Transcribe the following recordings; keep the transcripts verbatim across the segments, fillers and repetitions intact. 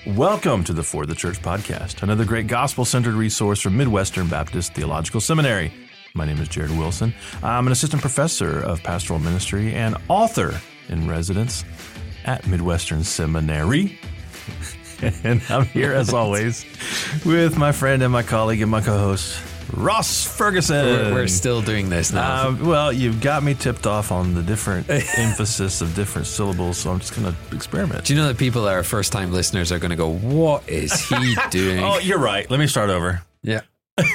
Welcome to the For the Church podcast, another great gospel-centered resource from Midwestern Baptist Theological Seminary. My name is Jared Wilson. I'm an assistant professor of pastoral ministry and author in residence at Midwestern Seminary. And I'm here, as always, with my friend and my colleague and my co-host, Ross Ferguson. We're, we're still doing this now. Uh, well, you've got me tipped off on the different emphasis of different syllables, so I'm just going to experiment. Do you know that people that are first-time listeners are going to go, what is he doing? Oh, you're right. Let me start over. Yeah.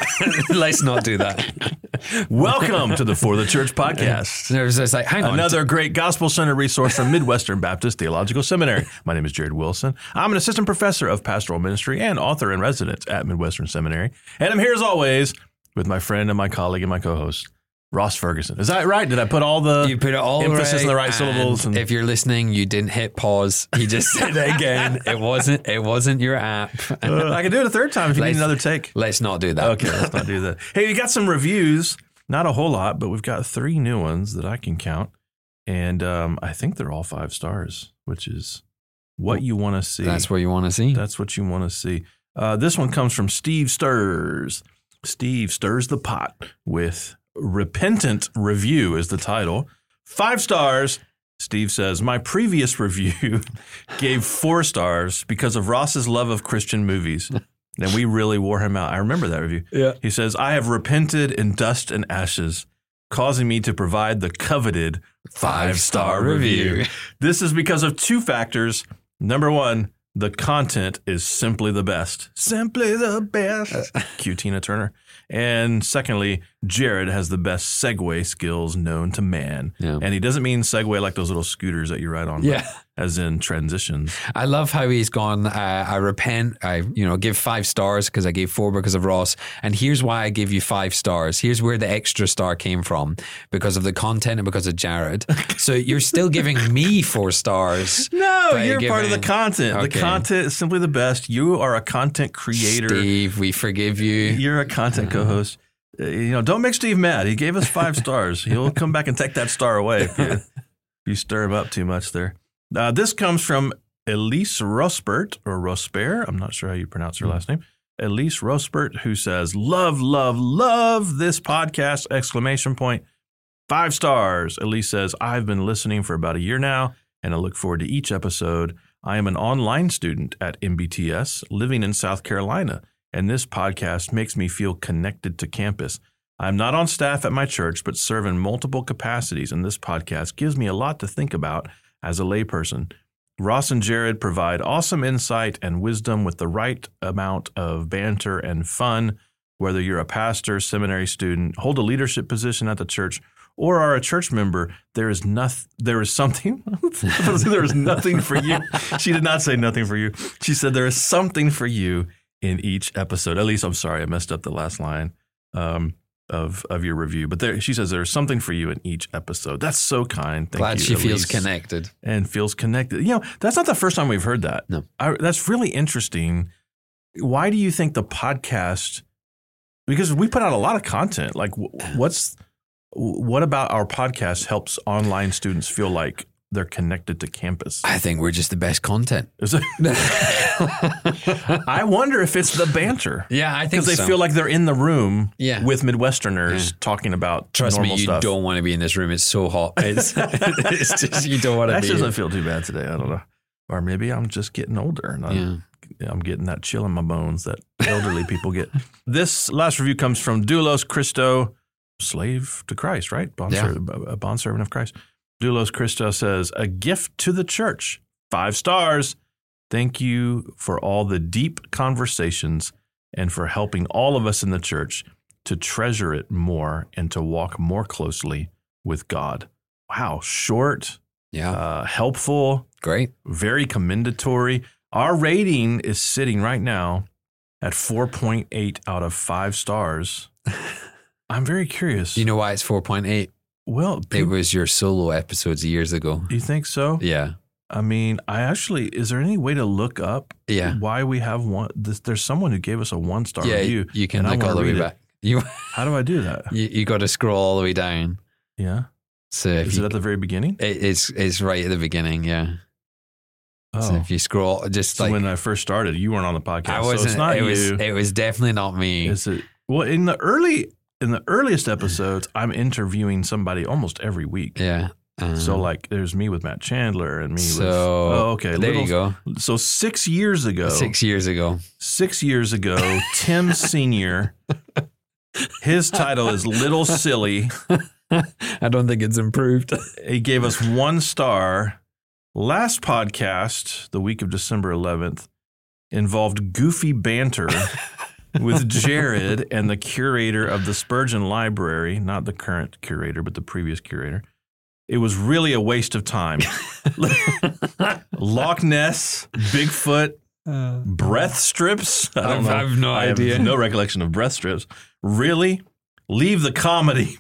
Let's not do that. Welcome to the For the Church podcast. There's this like, hang on. Another great gospel-centered resource from Midwestern Baptist Theological Seminary. My name is Jared Wilson. I'm an assistant professor of pastoral ministry and author in residence at Midwestern Seminary. And I'm here as always with my friend and my colleague and my co-host, Ross Ferguson. Is that right? Did I put all the you put it all emphasis right, in the right and syllables? And if you're listening, you didn't hit pause. He just said it again. It wasn't. It wasn't your app. uh, I can do it a third time if you let's, need another take. Let's not do that. Okay, let's not do that. Hey, we got some reviews. Not a whole lot, but we've got three new ones that I can count, and um, I think they're all five stars, which is what you want to see. That's what you want to see. That's what you want to see. Uh, this one comes from Steve Stirs. Steve stirs the pot with Repentant Review is the title. Five stars. Steve says, my previous review gave four stars because of Ross's love of Christian movies. And we really wore him out. I remember that review. Yeah. He says, I have repented in dust and ashes, causing me to provide the coveted five-star review. This is because of two factors. Number one, the content is simply the best. Simply the best. Cue Tina Turner. And secondly, Jared has the best segue skills known to man. Yeah. And he doesn't mean segue like those little scooters that you ride on, Yeah. as in transitions. I love how he's gone, uh, I repent, I you know give five stars because I gave four because of Ross. And here's why I give you five stars. Here's where the extra star came from, because of the content and because of Jared. So you're still giving me four stars. No, by you're part of the giving- content. Okay. The content is simply the best. You are a content creator. Steve, we forgive you. You're a content co-host. Uh, you know, don't make Steve mad. He gave us five stars. He'll come back and take that star away if you, if you stir him up too much there. Uh, this comes from Elise Rospert, or Rosper. I'm not sure how you pronounce her last name. Elise Rospert, who says, love, love, love this podcast, exclamation point. Five stars. Elise says, I've been listening for about a year now, and I look forward to each episode. I am an online student at M B T S living in South Carolina, and this podcast makes me feel connected to campus. I'm not on staff at my church, but serve in multiple capacities, and this podcast gives me a lot to think about as a layperson. Ross and Jared provide awesome insight and wisdom with the right amount of banter and fun. Whether you're a pastor, seminary student, hold a leadership position at the church, or are a church member, there is nothing. There is something. There is nothing for you. She did not say nothing for you. She said there is something for you in each episode. At least, I'm sorry, I messed up the last line um, of of your review. But there, she says there is something for you in each episode. That's so kind. Thank Glad you, she Elise. feels connected. And feels connected. You know, that's not the first time we've heard that. No. I, that's really interesting. Why do you think the podcast? Because we put out a lot of content. Like, what's what about our podcast helps online students feel like they're connected to campus? I think we're just the best content. Is it? I wonder if it's the banter. Yeah, I think Because they so. feel like they're in the room Yeah. with Midwesterners Yeah. talking about Trust normal me, you stuff. don't want to be in this room. It's so hot. It's, it's just, you don't want to That be doesn't here. feel too bad today. I don't know. Or maybe I'm just getting older and I'm, I'm getting that chill in my bones that elderly people get. This last review comes from Doulos Christo, slave to Christ, right? Bond Yeah. a bondservant of Christ. Doulos Christo says, a gift to the church. Five stars. Thank you for all the deep conversations and for helping all of us in the church to treasure it more and to walk more closely with God. Wow. Short, Yeah. uh, helpful, Great. very commendatory. Our rating is sitting right now at four point eight out of five stars. I'm very curious. Do you know why it's four point eight? Well, It people, was your solo episodes years ago. you think so? Yeah. I mean, I actually, is there any way to look up Yeah. why we have one? This, there's someone who gave us a one star Yeah, review. you can and I look all wanna the way read it. back. You, How do I do that? you you got to scroll all the way down. Yeah. So if Is you, it at the very beginning? it, it's it's right at the beginning. Yeah. Oh. So if you scroll, just so like when I first started, you weren't on the podcast. I wasn't. So it's not it you. was. It was definitely not me. Is it? Well, in the early, in the earliest episodes, I'm interviewing somebody almost every week. Yeah. Um, So like, there's me with Matt Chandler and me so with. Oh, okay. there little, you go. So six years ago. Six years ago. Six years ago, Tim Senior. His title is Little Silly. I don't think it's improved. He gave us one star. Last podcast, the week of December eleventh, involved goofy banter with Jared and the curator of the Spurgeon Library, not the current curator, but the previous curator. It was really a waste of time. Loch Ness, Bigfoot, Uh, breath strips. I don't I've- know. I have no I idea. Have no recollection of breath strips. Really? Leave the comedy.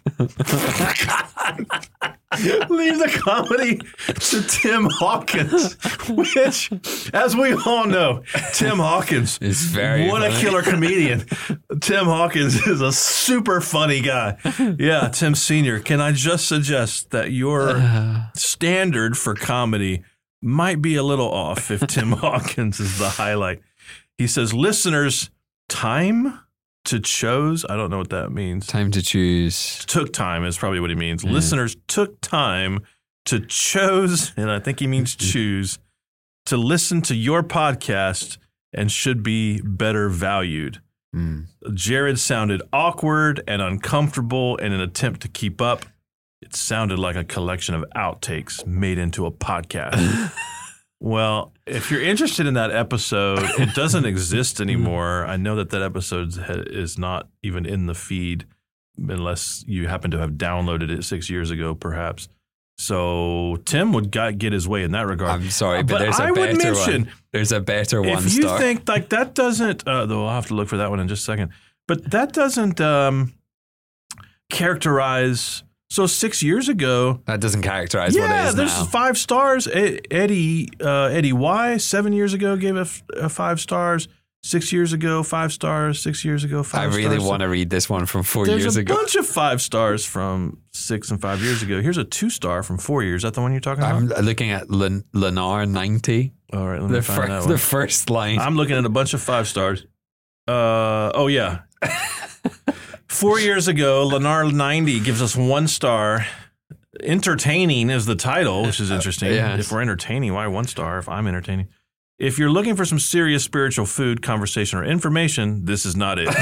Leave the comedy to Tim Hawkins, which, as we all know, Tim Hawkins It's very what a funny. killer comedian. Tim Hawkins is a super funny guy. Yeah, Tim Senior, can I just suggest that your standard for comedy might be a little off if Tim Hawkins is the highlight. He says, listeners, time to chose. I don't know what that means. Time to choose. Took time is probably what he means. Listeners took time to chose, and I think he means choose, to listen to your podcast and should be better valued. Mm. Jared sounded awkward and uncomfortable in an attempt to keep up. It sounded like a collection of outtakes made into a podcast. Well, if you're interested in that episode, it doesn't exist anymore. I know that that episode is not even in the feed unless you happen to have downloaded it six years ago, perhaps. So Tim would got, get his way in that regard. I'm sorry, but, But there's a I would better mention, one. There's a better one if you star. think like that doesn't, uh, though I'll have to look for that one in just a second, but that doesn't um, characterize. So six years ago, that doesn't characterize what it yeah, is there's now. five stars. E- Eddie uh, Eddie Y seven years ago gave a, f- a five stars. Six years ago, five stars. Six years ago, I five stars. really want to read this one from four There's years a ago. bunch of five stars from six and five years ago. Here's a two star from four years. Is that the one you're talking about? I'm looking at Len- Lenar ninety. All right, let me The, find that fir- one. the first line. I'm looking at a bunch of five stars. Uh, oh, yeah. Four years ago, Lenar ninety gives us one star. Entertaining is the title, which is interesting. Uh, yes. If we're entertaining, why one star if I'm entertaining? If you're looking for some serious spiritual food, conversation, or information, this is not it.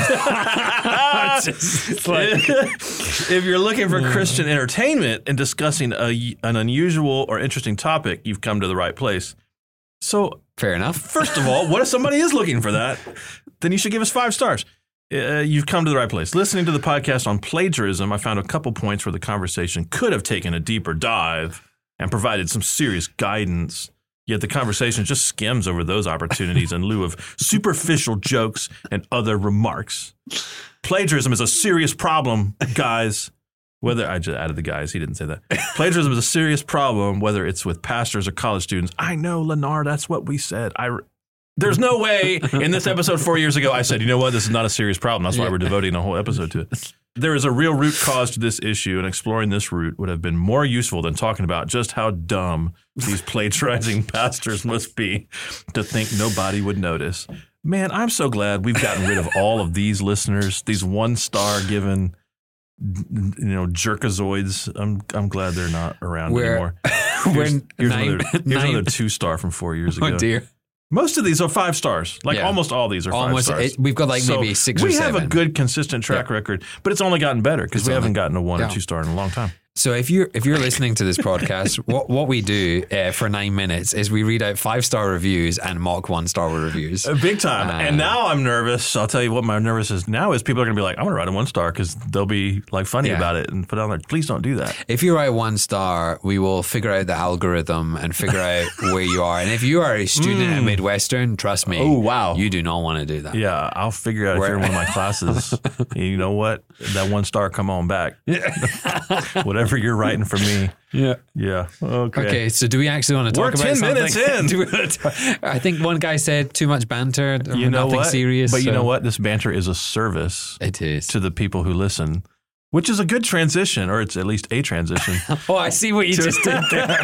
It's like- If you're looking for Christian entertainment and discussing a, an unusual or interesting topic, you've come to the right place. So, Fair enough. first of all, what if somebody is looking for that? Then you should give us five stars. Uh, you've come to the right place. Listening to the podcast on plagiarism, I found a couple points where the conversation could have taken a deeper dive and provided some serious guidance. Yet the conversation just skims over those opportunities in lieu of superficial jokes and other remarks. Plagiarism is a serious problem, guys. Whether I just added the guys, he didn't say that. Plagiarism is a serious problem, whether it's with pastors or college students. I know, Lenar, that's what we said. I. There's no way in this episode four years ago I said, you know what, this is not a serious problem. That's why we're devoting a whole episode to it. There is a real root cause to this issue, and exploring this root would have been more useful than talking about just how dumb these plagiarizing pastors must be to think nobody would notice. Man, I'm so glad we've gotten rid of all of these listeners, these one-star given, you know, jerkazoids. I'm I'm glad they're not around We're- anymore. We're Here's, here's nine, another, here's nine- another two-star from four years ago. Oh dear. Most of these are five stars. Like Yeah. almost all these are Almost. five stars. It, we've got like So maybe six or we seven. have a good, consistent track record, but it's only gotten better because It's we only- haven't gotten a one yeah. or two star in a long time. So if you're if you're listening to this podcast, what what we do uh, for nine minutes is we read out five star reviews and mock one star reviews. Uh, Big time. Uh, and now I'm nervous. I'll tell you what my nervous is now is people are going to be like, I'm going to write a one star because they'll be like funny Yeah. about it and put it on there. Please don't do that. If you write one star, we will figure out the algorithm and figure out where you are. And if you are a student at Midwestern, trust me, Oh, wow. you do not want to do that. Yeah, I'll figure out Where- if you're in one of my classes. You know what? That one star, come on back. Whatever you're writing for me. Yeah. Yeah. Okay. Okay, so do we actually want to talk We're about ten something? minutes in. Do we want to talk- I think one guy said too much banter, You know nothing what? serious. But you so- know what? This banter is a service It is. to the people who listen. which is a good transition, or it's at least a transition. Oh, I see what you just did there.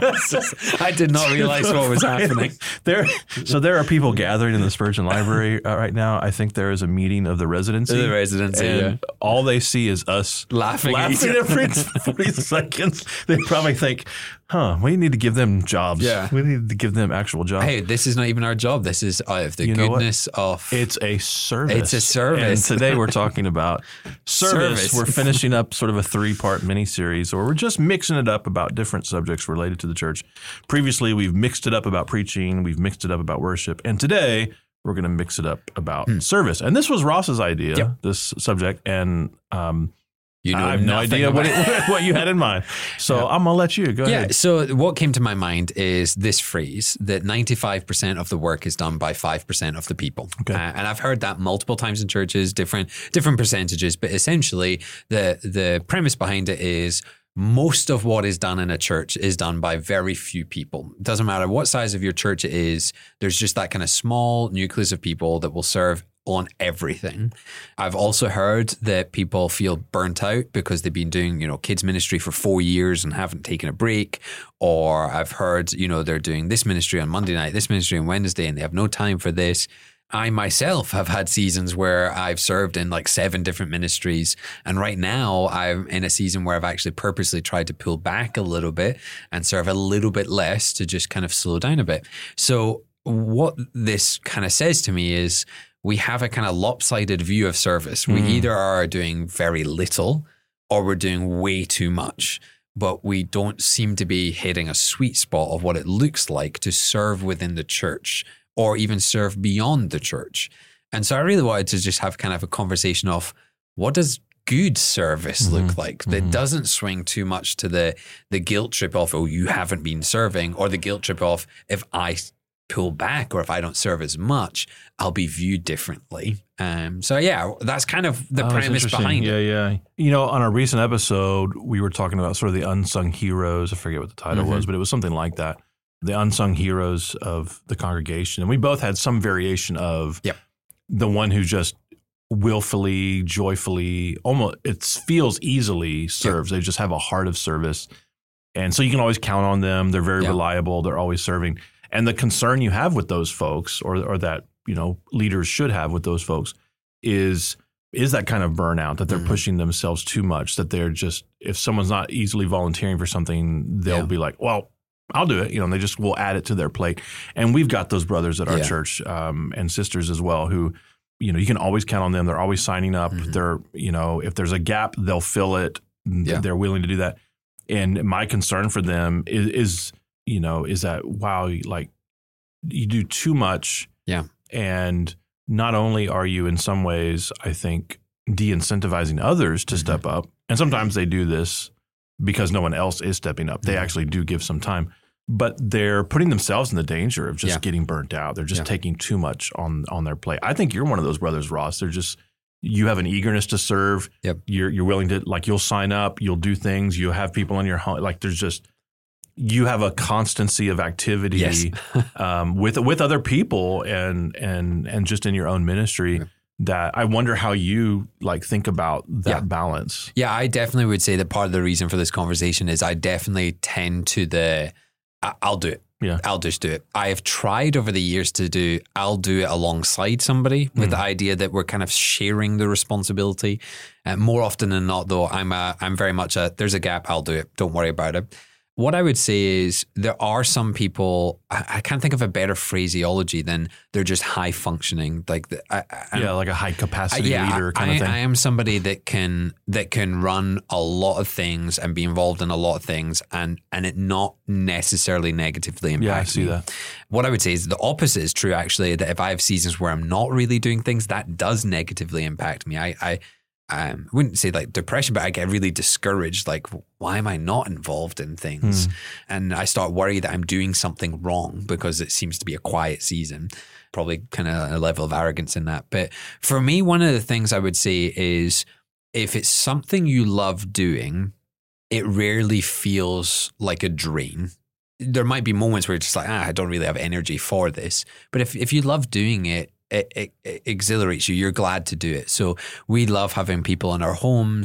I did not realize what was happening. There, so there are people gathering in the Spurgeon Library uh, right now. I think there is a meeting of the residency. The residency, and yeah. all they see is us Laughing at laughing each every forty seconds. They probably think, huh, we need to give them jobs. Yeah. We need to give them actual jobs. Hey, this is not even our job. This is out of the You know what? goodness of... It's a service. It's a service. And today we're talking about service. Service. We're finishing up sort of a three-part mini-series, or we're just mixing it up about different subjects related to the church. Previously, we've mixed it up about preaching. We've mixed it up about worship. And today, we're going to mix it up about Hmm. service. And this was Ross's idea, Yep. this subject. And um, You know I have no nothing idea what, about- it, what you had in mind. So Yeah. I'm going to let you. Go Yeah, ahead. so what came to my mind is this phrase that ninety-five percent of the work is done by five percent of the people. Okay. Uh, and I've heard that multiple times in churches, different different percentages, but essentially the the premise behind it is most of what is done in a church is done by very few people. It doesn't matter what size of your church it is, there's just that kind of small nucleus of people that will serve on everything. I've also heard that people feel burnt out because they've been doing, you know, kids ministry for four years and haven't taken a break. Or I've heard, you know, they're doing this ministry on Monday night, this ministry on Wednesday, and they have no time for this. I myself have had seasons where I've served in like seven different ministries. And right now I'm in a season where I've actually purposely tried to pull back a little bit and serve a little bit less to just kind of slow down a bit. So what this kind of says to me is we have a kind of lopsided view of service. We Mm. either are doing very little or we're doing way too much. But we don't seem to be hitting a sweet spot of what it looks like to serve within the church or even serve beyond the church. And so I really wanted to just have kind of a conversation of what does good service Mhm. look like that Mhm. doesn't swing too much to the the guilt trip of, oh, you haven't been serving, or the guilt trip of, if I pull back or if I don't serve as much, I'll be viewed differently. Um, so yeah, that's kind of the Oh, that's premise interesting. behind yeah, it. Yeah, yeah. You know, on a recent episode, we were talking about sort of the unsung heroes. I forget what the title Mhm. was, but it was something like that. The unsung heroes of the congregation. And we both had some variation of Yep. the one who just willfully, joyfully, almost it feels easily serves. They just have a heart of service. And so you can always count on them. They're very Yeah. reliable. They're always serving. And the concern you have with those folks, or or that, you know, leaders should have with those folks, is is that kind of burnout, that they're Mhm. pushing themselves too much, that they're just, if someone's not easily volunteering for something, they'll Yeah. be like, well, I'll do it. You know, and they just will add it to their plate. And we've got those brothers at our Yeah. church um, and sisters as well who, you know, you can always count on them. They're always signing up. Mhm. They're, you know, if there's a gap, they'll fill it. Yeah. They're willing to do that. And my concern for them is, is, you know, is that, wow, like you do too much. Yeah. And not only are you in some ways, I think, de-incentivizing others to Mhm. step up, and sometimes they do this because no one else is stepping up. They Mhm. actually do give some time, but they're putting themselves in the danger of just Yeah. getting burnt out. They're just Yeah. taking too much on on their plate. I think you're one of those brothers, Ross. They're just, you have an eagerness to serve. Yep. You're you're willing to, like, you'll sign up, you'll do things, you'll have people in your home. Like there's just, you have a constancy of activity Yes. um, with with other people and and and just in your own ministry. Yeah. That I wonder how you like think about that Yeah. balance. Yeah, I definitely would say that part of the reason for this conversation is I definitely tend to the, I- I'll do it. Yeah. I'll just do it. I have tried over the years to do, I'll do it alongside somebody with Mm. the idea that we're kind of sharing the responsibility. Uh, more often than not, though, I'm a, I'm very much a, there's a gap, I'll do it. Don't worry about it. What I would say is there are some people, I, I can't think of a better phraseology than they're just high functioning. Like, the, I, I, Yeah, like a high capacity yeah, leader kind I, of thing. I am somebody that can that can run a lot of things and be involved in a lot of things, and and it not necessarily negatively impact yeah, I see me. that. What I would say is the opposite is true. Actually, that if I have seasons where I'm not really doing things, that does negatively impact me. I I um, wouldn't say like depression, but I get really discouraged. Like, why am I not involved in things? Hmm. And I start worried that I'm doing something wrong because it seems to be a quiet season. Probably kind of a level of arrogance in that. But for me, one of the things I would say is if it's something you love doing, it rarely feels like a drain. There might be moments where it's just like, ah, I don't really have energy for this. But if, if you love doing it, It, it, it exhilarates you. You're glad to do it. So we love having people in our homes.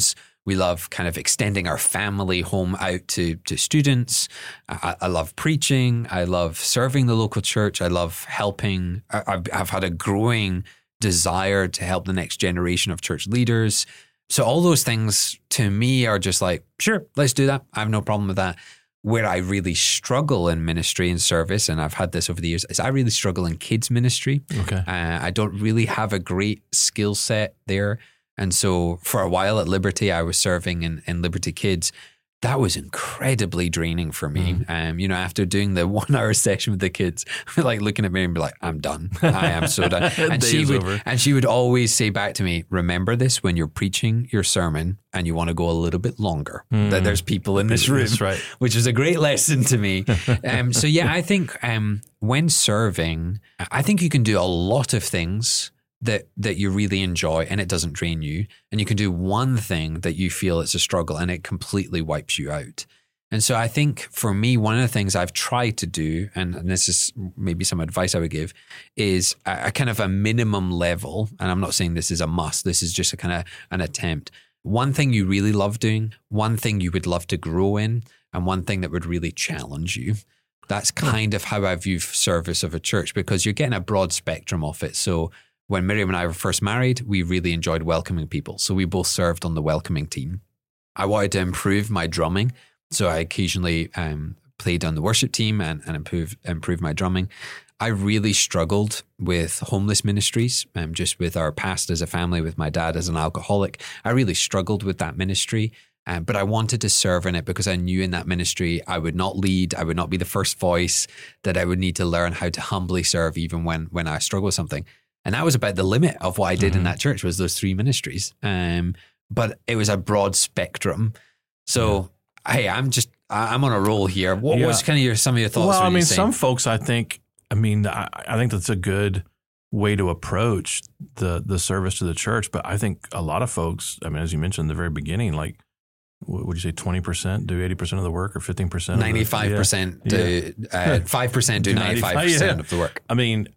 We love kind of extending our family home out to, to students. I, I love preaching. I love serving the local church. I love helping. I, I've, I've had a growing desire to help the next generation of church leaders. So all those things to me are just like, sure, let's do that. I have no problem with that. Where I really struggle in ministry and service, and I've had this over the years, is I really struggle in kids ministry. Okay. Uh, I don't really have a great skill set there. And so for a while at Liberty, I was serving in, in Liberty Kids. That was incredibly draining for me. Mm. Um, you know, after doing the one hour session with the kids, like looking at me and be like, I'm done. I am so done. And she would, over. and she would always say back to me, remember this when you're preaching your sermon and you want to go a little bit longer, mm. that there's people in this room, That's right. which is a great lesson to me. um, so yeah, I think um, when serving, I think you can do a lot of things that that you really enjoy and it doesn't drain you. And you can do one thing that you feel it's a struggle and it completely wipes you out. And so I think for me, one of the things I've tried to do, and, and this is maybe some advice I would give, is a, a kind of a minimum level. And I'm not saying this is a must. This is just a kind of an attempt. One thing you really love doing, one thing you would love to grow in, and one thing that would really challenge you. That's kind of how I view service of a church, because you're getting a broad spectrum of it. So when Miriam and I were first married, we really enjoyed welcoming people. So we both served on the welcoming team. I wanted to improve my drumming. So I occasionally um, played on the worship team and, and improve, improve my drumming. I really struggled with homeless ministries, um, just with our past as a family, with my dad as an alcoholic. I really struggled with that ministry. Um, but I wanted to serve in it because I knew in that ministry I would not lead, I would not be the first voice, that I would need to learn how to humbly serve even when when I struggle with something. And that was about the limit of what I did mm-hmm. in that church, was those three ministries. Um, but it was a broad spectrum. So, yeah. hey, I'm just, I'm on a roll here. What yeah. was kind of your, some of your thoughts? Well, I mean, some folks, I think, I mean, I, I think that's a good way to approach the the service to the church. But I think a lot of folks, I mean, as you mentioned in the very beginning, like, what would you say, twenty percent do eighty percent of the work, or fifteen percent? ninety-five percent yeah. do, yeah. Uh, five percent do ninety-five percent yeah. of the work. I mean,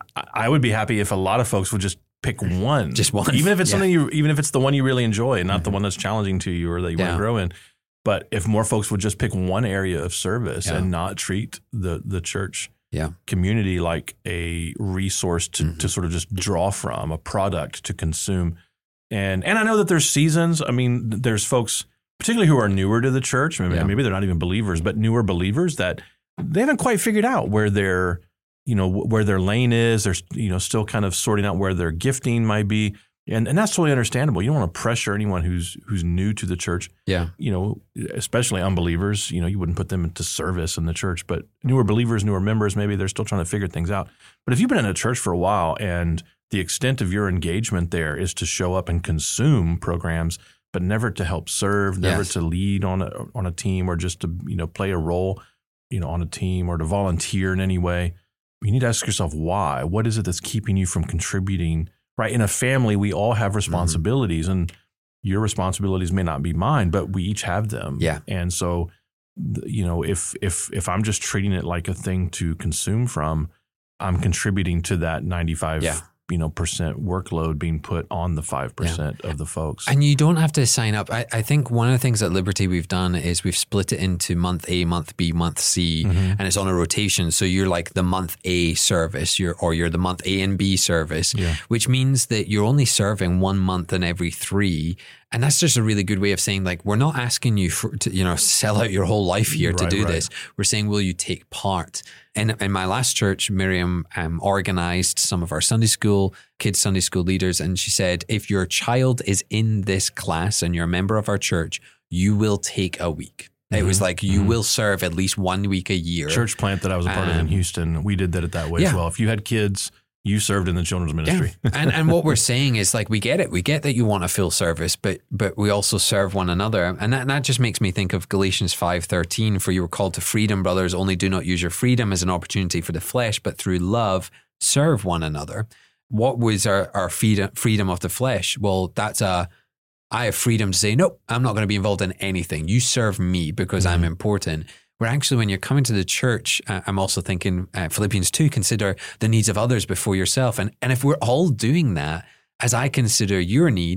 I would be happy if a lot of folks would just pick one, just one, even if it's yeah. something you, even if it's the one you really enjoy and not mm-hmm. the one that's challenging to you or that you yeah. want to grow in. But if more folks would just pick one area of service yeah. and not treat the the church yeah. community like a resource to, mm-hmm. to sort of just draw from, a product to consume. And and I know that there's seasons. I mean, there's folks, particularly who are newer to the church, maybe, yeah. maybe they're not even believers, but newer believers that they haven't quite figured out where their, you know, where their lane is. They're, you know, still kind of sorting out where their gifting might be. And and that's totally understandable. You don't want to pressure anyone who's who's new to the church. Yeah. You know, especially unbelievers, you know, you wouldn't put them into service in the church, but newer believers, newer members, maybe they're still trying to figure things out. But if you've been in a church for a while and the extent of your engagement there is to show up and consume programs, but never to help serve, never yes. to lead on a on a team, or just to, you know, play a role, you know, on a team, or to volunteer in any way, you need to ask yourself why. What is it that's keeping you from contributing? Right? In a family, we all have responsibilities, mm-hmm. and your responsibilities may not be mine, but we each have them. Yeah. And so, you know, if if if I'm just treating it like a thing to consume from, I'm contributing to that ninety-five yeah. you know, percent workload being put on the five percent yeah. of the folks. And you don't have to sign up. I, I think one of the things at Liberty we've done is we've split it into month A, month B, month C, mm-hmm. and it's on a rotation. So you're like the month A service, you're, or you're the month A and B service, yeah. which means that you're only serving one month in every three. And that's just a really good way of saying, like, we're not asking you for, to, you know, sell out your whole life here to right, do right. this. We're saying, will you take part? In, in my last church, Miriam um, organized some of our Sunday school, kids Sunday school leaders. And she said, if your child is in this class and you're a member of our church, you will take a week. Mm-hmm. It was like, you mm-hmm. will serve at least one week a year. Church plant that I was a part um, of in Houston, we did that it that way yeah. as well. If you had kids, you served in the children's ministry. Yeah. and and what we're saying is, like, we get it. We get that you want a full service, but but we also serve one another. And that, and that just makes me think of Galatians five thirteen, for you were called to freedom, brothers, only do not use your freedom as an opportunity for the flesh, but through love, serve one another. What was our, our freedom, freedom of the flesh? Well, that's a, I have freedom to say, nope, I'm not going to be involved in anything. You serve me because mm-hmm. I'm important. Where actually, when you're coming to the church, uh, I'm also thinking uh, Philippians two, consider the needs of others before yourself. And and if we're all doing that, as I consider your need,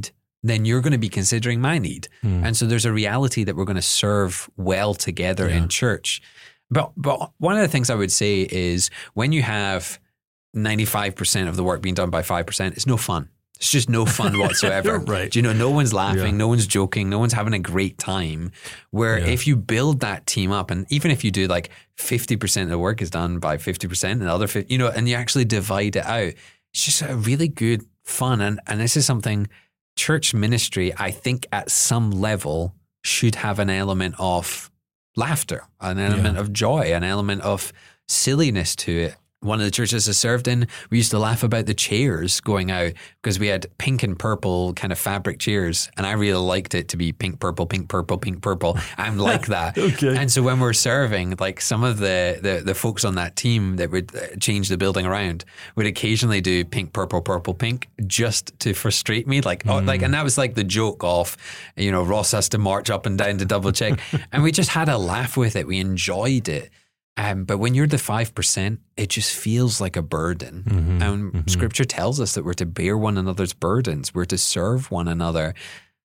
then you're going to be considering my need. Hmm. And so there's a reality that we're going to serve well together Yeah. in church. But but one of the things I would say is when you have ninety-five percent of the work being done by five percent, it's no fun. It's just no fun whatsoever. Right. Do you know, no one's laughing, Yeah. no one's joking, no one's having a great time. Where Yeah. if you build that team up, and even if you do like fifty percent of the work is done by fifty percent and the other fifty, you know, and you actually divide it out, it's just a really good fun. And, and this is something church ministry, I think at some level should have an element of laughter, an element Yeah. of joy, an element of silliness to it. One of the churches I served in, we used to laugh about the chairs going out because we had pink and purple kind of fabric chairs. And I really liked it to be pink, purple, pink, purple, pink, purple. I'm like that. Okay. And so when we're serving, like some of the, the, the folks on that team that would uh, change the building around would occasionally do pink, purple, purple, pink just to frustrate me. Like, oh, like, and that was like the joke of, you know, Ross has to march up and down to double check. And we just had a laugh with it. We enjoyed it. Um, but when you're the five percent, it just feels like a burden. Mm-hmm, And mm-hmm. scripture tells us that we're to bear one another's burdens. We're to serve one another.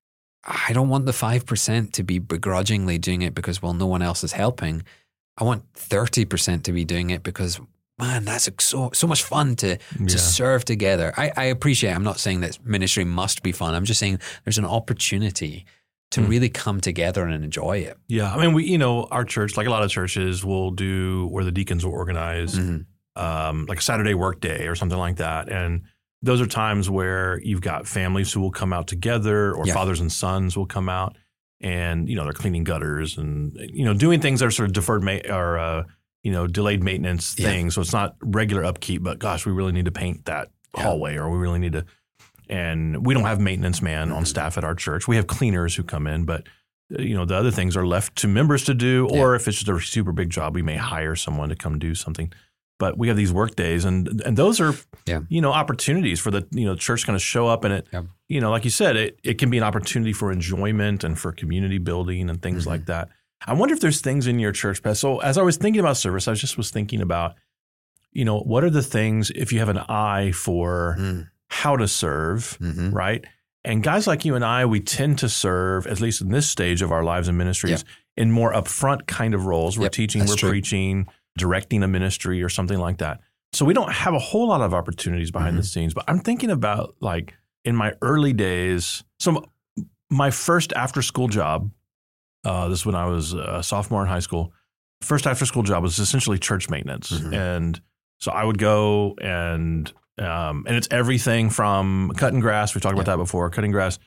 I don't want the five percent to be begrudgingly doing it because, well, no one else is helping. I want thirty percent to be doing it because, man, that's so so much fun to, Yeah. to serve together. I, I appreciate, I'm not saying that ministry must be fun. I'm just saying there's an opportunity to Mm. really come together and enjoy it. Yeah, I mean, we, you know, our church, like a lot of churches, will do where the deacons will organize Mhm. um, like a Saturday work day or something like that. And those are times where you've got families who will come out together, or Yeah. fathers and sons will come out, and, you know, they're cleaning gutters and, you know, doing things that are sort of deferred ma- or, uh, you know, delayed maintenance Yeah. things. So it's not regular upkeep, but gosh, we really need to paint that Yeah. hallway, or we really need to. And we don't have maintenance man on Mhm. staff at our church. We have cleaners who come in, but uh, you know, the other things are left to members to do, or if it's just a super big job, we may hire someone to come do something. But we have these work days, and and those are, Yeah. you know, opportunities for the, you know, church kind of show up, and it, Yeah. you know, like you said, it it can be an opportunity for enjoyment and for community building and things Mhm. like that. I wonder if there's things in your church, Pat. So as I was thinking about service, I just was thinking about, you know, what are the things, if you have an eye for Mm. how to serve, Mhm. right? And guys like you and I, we tend to serve, at least in this stage of our lives and ministries, in more upfront kind of roles. We're Yep, teaching, that's we're true. preaching, directing a ministry or something like that. So we don't have a whole lot of opportunities behind the Mhm. scenes. But I'm thinking about, like, in my early days, so my first after school job, uh, this is when I was a sophomore in high school, first after school job was essentially church maintenance. Mhm. And so I would go and Um, and it's everything from cutting grass. We talked about Yeah. that before, cutting grass,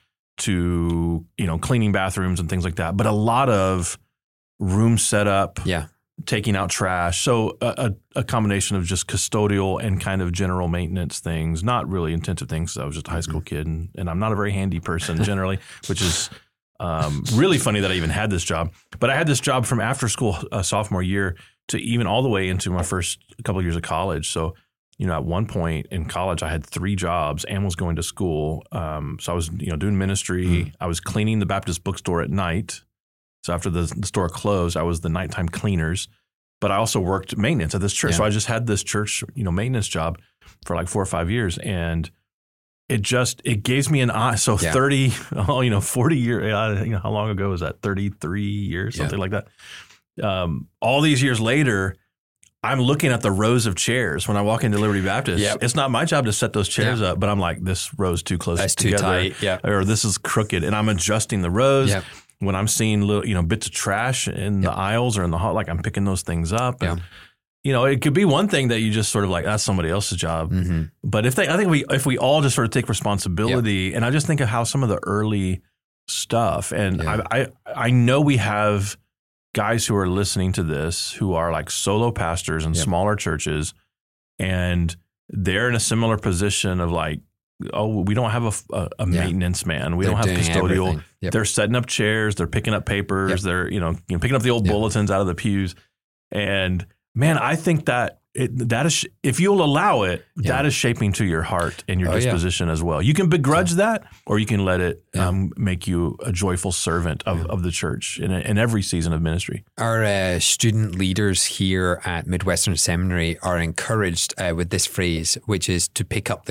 to, you know, cleaning bathrooms and things like that. But a lot of room setup, Yeah. taking out trash. So a, a, a combination of just custodial and kind of general maintenance things, not really intensive things. 'Cause I was just a high school kid, and, and I'm not a very handy person generally, which is um, really funny that I even had this job. But I had this job from after school uh, sophomore year to even all the way into my first couple of years of college. So, you know, at one point in college, I had three jobs and was going to school. Um, so I was, you know, doing ministry. Mm. I was cleaning the Baptist bookstore at night. So after the, the store closed, I was the nighttime cleaners. But I also worked maintenance at this church. Yeah. So I just had this church, you know, maintenance job for like four or five years. And it just, it gives me an eye. So Yeah. thirty, oh, you know, forty years, you know, how long ago was that? thirty-three years, something Yeah. like that. Um, all these years later, I'm looking at the rows of chairs when I walk into Liberty Baptist. Yep. It's not my job to set those chairs Yeah. up, but I'm like, this row's too close That's too together. tight. Yeah. Or this is crooked, and I'm adjusting the rows. Yep. When I'm seeing little, you know, bits of trash in the Yep. aisles or in the hall, like I'm picking those things up. And, Yeah. you know, it could be one thing that you just sort of like, that's somebody else's job. Mm-hmm. But if they, I think we, if we all just sort of take responsibility, and I just think of how some of the early stuff, and Yeah. I, I, I know we have guys who are listening to this who are like solo pastors in Yep. smaller churches, and they're in a similar position of like, oh, we don't have a, a, a Yeah. maintenance man. We They're don't have doing custodial. everything. Yep. They're setting up chairs. They're picking up papers. Yep. They're, you know, you know, picking up the old Yep. bulletins out of the pews. And man, I think that it, that is, if you'll allow it, Yeah. that is shaping to your heart and your Oh, yeah. disposition as well. You can begrudge that, or you can let it Yeah. um, make you a joyful servant of, Yeah. of the church in, in every season of ministry. Our uh, student leaders here at Midwestern Seminary are encouraged uh, with this phrase, which is to pick up the cup.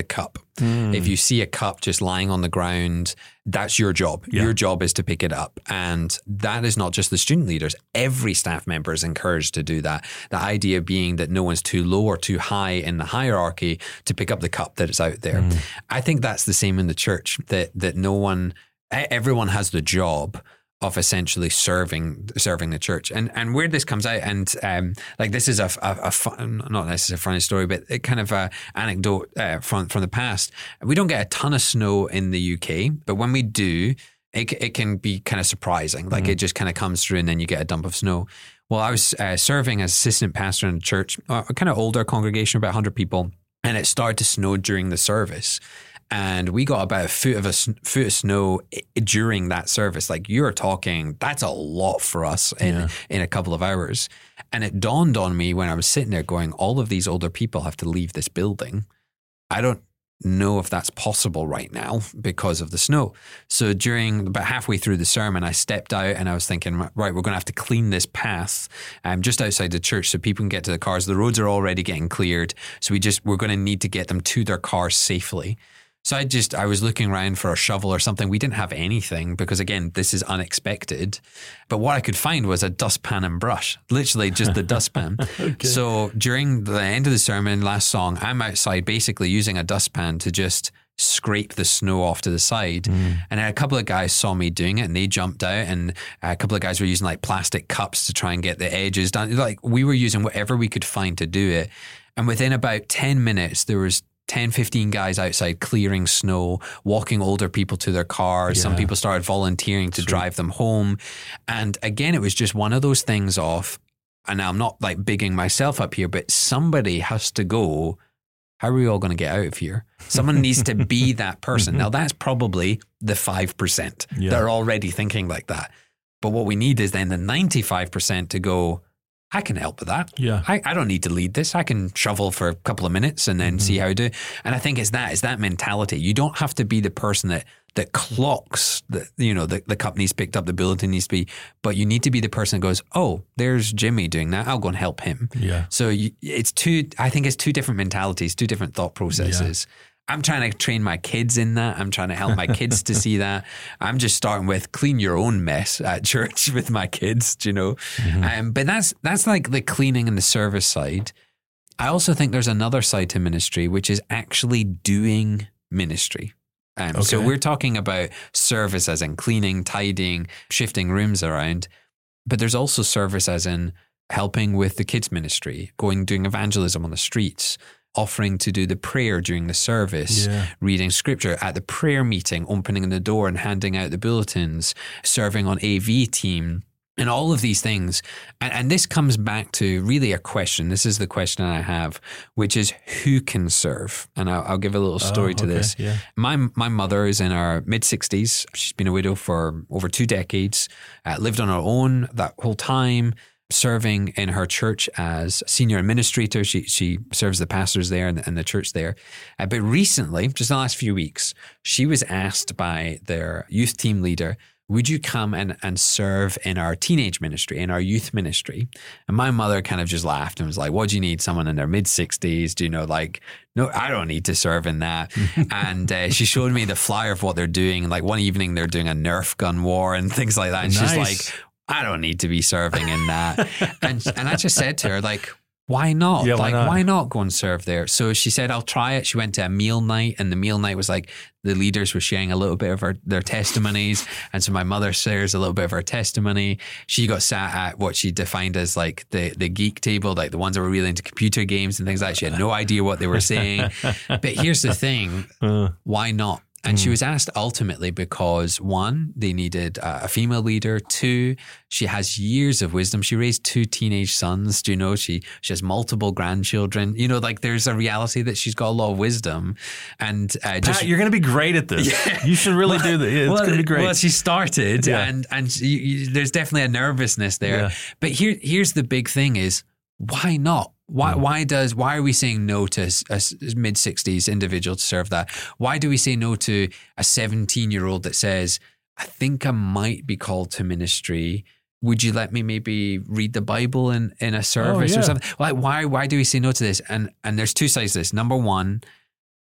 Mm. If you see a cup just lying on the ground, that's your job. Yeah. Your job is to pick it up. And that is not just the student leaders. Every staff member is encouraged to do that. The idea being that no one's too low or too high in the hierarchy to pick up the cup that is out there. Mm. I think that's the same in the church, that that no one, everyone has the job of essentially serving serving the church. And and where this comes out, and um, like this is a, a, a fun, not necessarily a funny story, but it kind of a anecdote uh, from from the past. We don't get a ton of snow in the U K, but when we do, it it can be kind of surprising. Like mm-hmm. it just kind of comes through and then you get a dump of snow. Well, I was uh, serving as assistant pastor in a church, a kind of older congregation, about one hundred people, and it started to snow during the service. And we got about a foot of a foot of snow during that service. Like, you're talking, that's a lot for us in, yeah. in a couple of hours. And it dawned on me when I was sitting there going, all of these older people have to leave this building. I don't know if that's possible right now because of the snow. So during about halfway through the sermon, I stepped out and I was thinking, right, we're going to have to clean this path um, just outside the church so people can get to the cars. The roads are already getting cleared. So we just, we're going to need to get them to their cars safely. So I just, I was looking around for a shovel or something. We didn't have anything because, again, this is unexpected. But what I could find was a dustpan and brush, literally just the dustpan. Okay. So during the end of the sermon, last song, I'm outside basically using a dustpan to just scrape the snow off to the side. Mm. And then a couple of guys saw me doing it and they jumped out, and a couple of guys were using like plastic cups to try and get the edges done. Like, we were using whatever we could find to do it. And within about ten minutes, there was ten, fifteen guys outside clearing snow, walking older people to their cars. Yeah. Some people started volunteering to Sweet. drive them home. And again, it was just one of those things of, and I'm not like bigging myself up here, but somebody has to go, how are we all going to get out of here? Someone needs to be that person. Now, that's probably the five percent yeah. that are already thinking like that. But what we need is then the ninety-five percent to go, I can help with that. Yeah. I, I don't need to lead this. I can shovel for a couple of minutes and then mm-hmm. see how I do. And I think it's that, it's that mentality. You don't have to be the person that that clocks that, you know, the, the cup needs picked up, the bulletin needs to be, but you need to be the person that goes, oh, there's Jimmy doing that. I'll go and help him. Yeah. So you, it's two, I think it's two different mentalities, two different thought processes. Yeah. I'm trying to train my kids in that. I'm trying to help my kids to see that. I'm just starting with clean your own mess at church with my kids, you know. Mm-hmm. Um, but that's that's like the cleaning and the service side. I also think there's another side to ministry, which is actually doing ministry. Um, okay. So we're talking about service as in cleaning, tidying, shifting rooms around. But there's also service as in helping with the kids' ministry, going, doing evangelism on the streets, offering to do the prayer during the service, yeah. reading scripture at the prayer meeting, opening the door and handing out the bulletins, serving on A V team, and all of these things. And, and this comes back to really a question. This is the question I have, which is who can serve? And I'll, I'll give a little story oh, to okay. this. Yeah. My my mother is in her mid-sixties. She's been a widow for over two decades, uh, lived on her own that whole time, serving in her church as senior administrator. She she serves the pastors there and the, and the church there. Uh, but recently, just in the last few weeks, she was asked by their youth team leader, would you come and, and serve in our teenage ministry, in our youth ministry? And my mother kind of just laughed and was like, what do you need? Someone in their mid-sixties? Do you know, like, no, I don't need to serve in that. And uh, she showed me the flyer of what they're doing. Like, one evening they're doing a Nerf gun war and things like that. And nice. She's like, I don't need to be serving in that. and and I just said to her, like, why not? Yeah, why like, not? why not go and serve there? So she said, I'll try it. She went to a meal night, and the meal night was like, the leaders were sharing a little bit of her, their testimonies. And so my mother shares a little bit of her testimony. She got sat at what she defined as like the, the geek table, like the ones that were really into computer games and things like that. She had no idea what they were saying. But here's the thing. Uh, why not? And mm. she was asked ultimately because, one, they needed a female leader. Two, she has years of wisdom. She raised two teenage sons. Do you know, she she has multiple grandchildren. You know, like, there's a reality that she's got a lot of wisdom. And uh, just, Pat, you're going to be great at this. Yeah. You should really well, do this. It's well, going to be great. Well, she started, yeah. and and she, you, there's definitely a nervousness there. Yeah. But here here's the big thing is, why not? Why why does why are we saying no to a, a mid-sixties individual to serve that? Why do we say no to a seventeen-year-old that says, I think I might be called to ministry. Would you let me maybe read the Bible in, in a service oh, yeah. or something? Like, why why do we say no to this? And and there's two sides to this. Number one,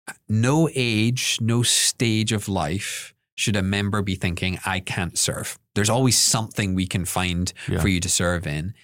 no age, no stage of life should a member be thinking, I can't serve. There's always something we can find Yeah. for you to serve in.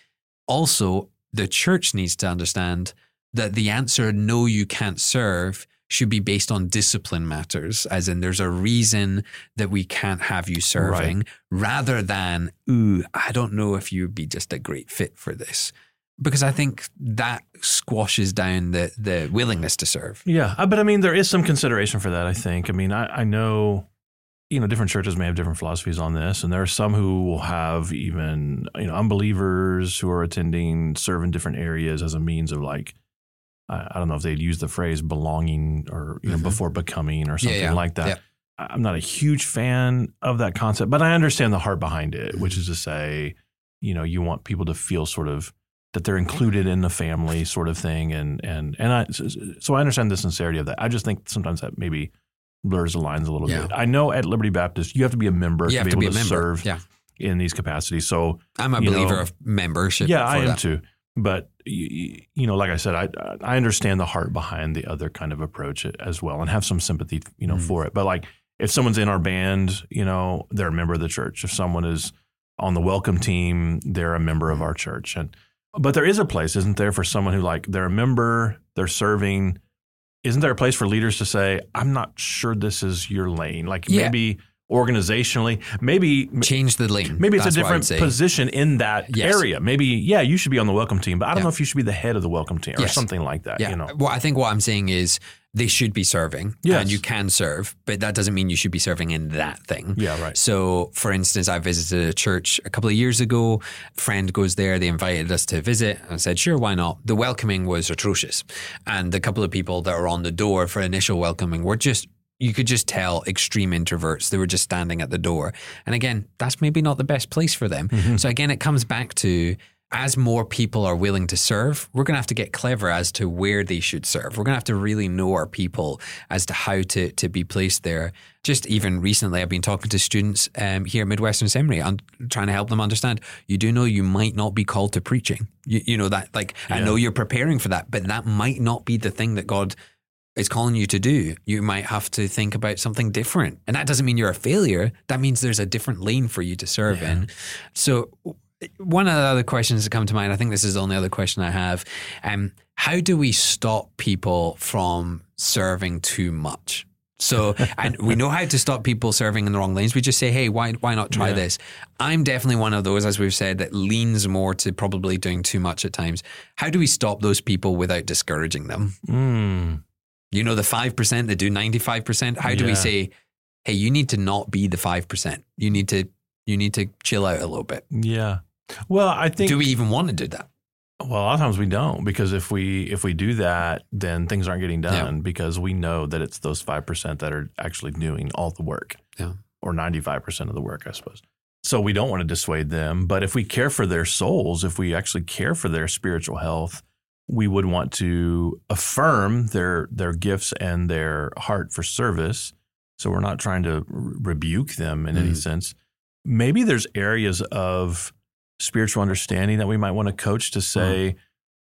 Also, the church needs to understand that the answer, no, you can't serve, should be based on discipline matters, as in there's a reason that we can't have you serving, Right. rather than, ooh, I don't know if you'd be just a great fit for this. Because I think that squashes down the the willingness to serve. Yeah, uh, but I mean, there is some consideration for that, I think. I mean, I, I know, you know, different churches may have different philosophies on this, and there are some who will have even, you know, unbelievers who are attending serve in different areas as a means of like, I, I don't know if they'd use the phrase belonging or, you know, Mhm. before becoming or something yeah. like that. Yeah. I- I'm not a huge fan of that concept, but I understand the heart behind it, which is to say, you know, you want people to feel sort of that they're included in the family sort of thing. And, and, and I, so I understand the sincerity of that. I just think sometimes that maybe blurs the lines a little Yeah. bit. I know at Liberty Baptist, you have to be a member You to have be to able be a to member. serve Yeah. in these capacities. So I'm a you believer know, of membership. yeah, I for am that. too. But you, you know, like I said, I I understand the heart behind the other kind of approach as well, and have some sympathy, you know, Mm. for it. But like, if someone's in our band, you know, they're a member of the church. If someone is on the welcome team, they're a member of our church. And but there is a place, isn't there, for someone who like they're a member, they're serving. Isn't there a place for leaders to say, I'm not sure this is your lane? Like Yeah. maybe organizationally, maybe Change the lane. maybe it's That's a what I would different say. position in that Yes. area. Maybe, yeah, you should be on the welcome team, but I don't Yeah. know if you should be the head of the welcome team or Yes. something like that. Yeah. You know, Well, I think what I'm saying is they should be serving, Yes. and you can serve, but that doesn't mean you should be serving in that thing. yeah, right. So, for instance, I visited a church a couple of years ago. A friend goes there. They invited us to visit. I said, sure, why not? The welcoming was atrocious. And the couple of people that were on the door for initial welcoming were just, you could just tell, extreme introverts. They were just standing at the door. And again, that's maybe not the best place for them. Mhm. So again, it comes back to, as more people are willing to serve, we're going to have to get clever as to where they should serve. We're going to have to really know our people as to how to to be placed there. Just even recently, I've been talking to students um, here at Midwestern Seminary and trying to help them understand, you do know you might not be called to preaching. You, you know that, like, I Yeah. know you're preparing for that, but that might not be the thing that God is calling you to do. You might have to think about something different. And that doesn't mean you're a failure. That means there's a different lane for you to serve Yeah. in. So one of the other questions that come to mind, I think this is the only other question I have. Um, how do we stop people from serving too much? So, and we know how to stop people serving in the wrong lanes. We just say, hey, why why not try Yeah. this? I'm definitely one of those, as we've said, that leans more to probably doing too much at times. How do we stop those people without discouraging them? Mm. You know, the five percent that do ninety-five percent. How do we Yeah. say, hey, you need to not be the five percent. You need to you need to chill out a little bit. Yeah. Well, I think, Do we even want to do that? well, a lot of times we don't, because if we if we do that, then things aren't getting done because we know that it's those five percent that are actually doing all the work. Yeah. Or ninety-five percent of the work, I suppose. So we don't want to dissuade them. But if we care for their souls, if we actually care for their spiritual health, we would want to affirm their their gifts and their heart for service. So we're not trying to r- rebuke them in any Mm. sense. Maybe there's areas of spiritual understanding that we might want to coach to say,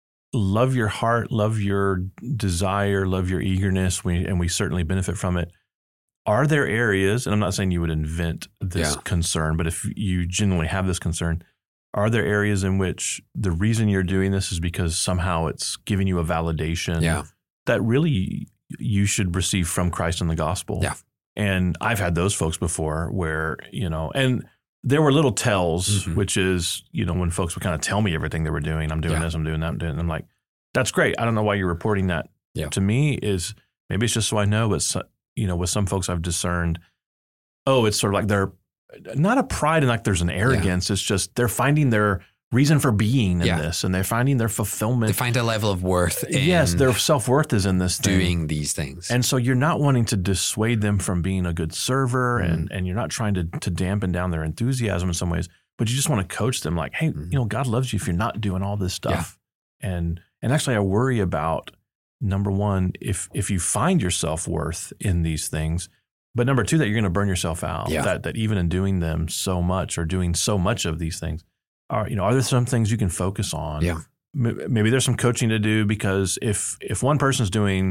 love your heart, love your desire, love your eagerness, we, and we certainly benefit from it. Are there areas, and I'm not saying you would invent this Yeah. concern, but if you genuinely have this concern, are there areas in which the reason you're doing this is because somehow it's giving you a validation Yeah. that really you should receive from Christ and the gospel? Yeah. And I've had those folks before where, you know, and there were little tells, Mhm. which is, you know, when folks would kind of tell me everything they were doing. I'm doing Yeah. this, I'm doing that, I'm doing that. I'm like, that's great. I don't know why you're reporting that Yeah. to me. Is maybe it's just so I know, but, so, you know, with some folks I've discerned, oh, it's sort of like they're not a pride and like there's an arrogance. It's just they're finding their reason for being in Yeah. this, and they're finding their fulfillment. They find a level of worth in Yes, their self-worth is in this thing. doing these things. And so you're not wanting to dissuade them from being a good server, Mm-hmm. and, and you're not trying to, to dampen down their enthusiasm in some ways, but you just want to coach them like, hey, Mhm. you know, God loves you if you're not doing all this stuff. And and actually I worry about, number one, if if you find your self-worth in these things, but number two, that you're going to burn yourself out, Yeah. that that even in doing them so much or doing so much of these things, are, you know, are there some things you can focus on? Yeah. M- Maybe there's some coaching to do, because if if one person's doing